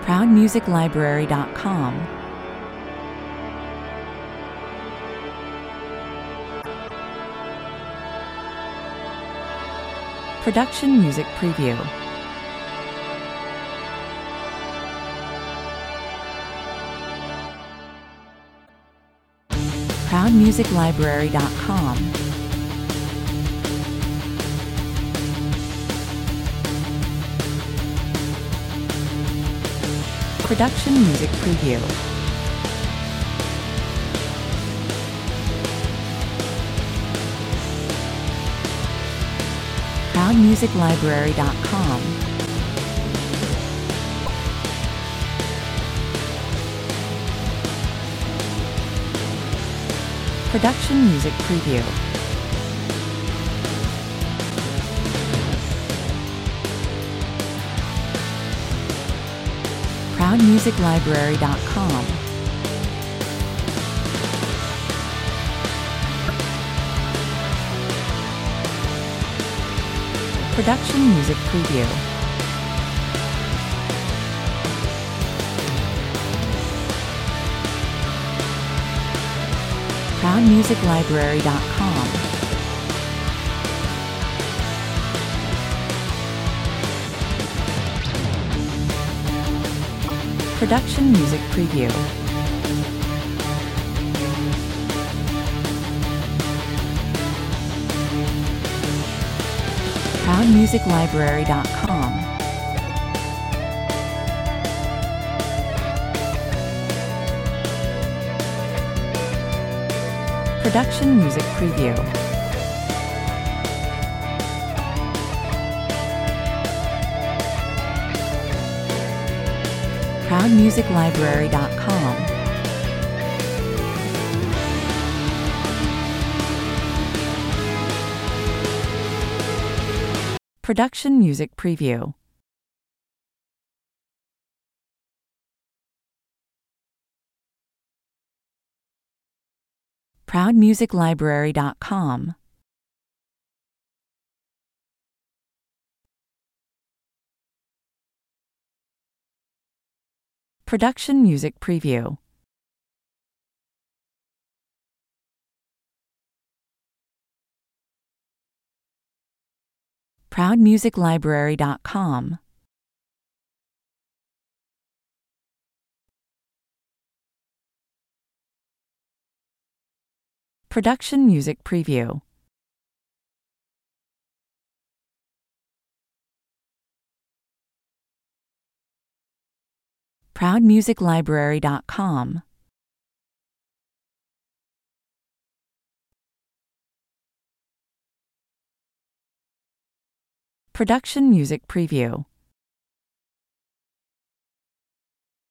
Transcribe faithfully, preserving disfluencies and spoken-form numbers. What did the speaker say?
proud music library dot com, Production Music Preview, proud music library dot com, Production Music Preview, proud music library dot com, Production Music Preview, proud music library dot com, Production Music Preview, proud music library dot com, Production Music Preview, proud music library dot com, Production Music Preview, proud music library dot com, Production Music Preview, proud music library dot com, Production Music Preview, proud music library dot com, Production Music Preview, proud music library dot com, Production Music Preview,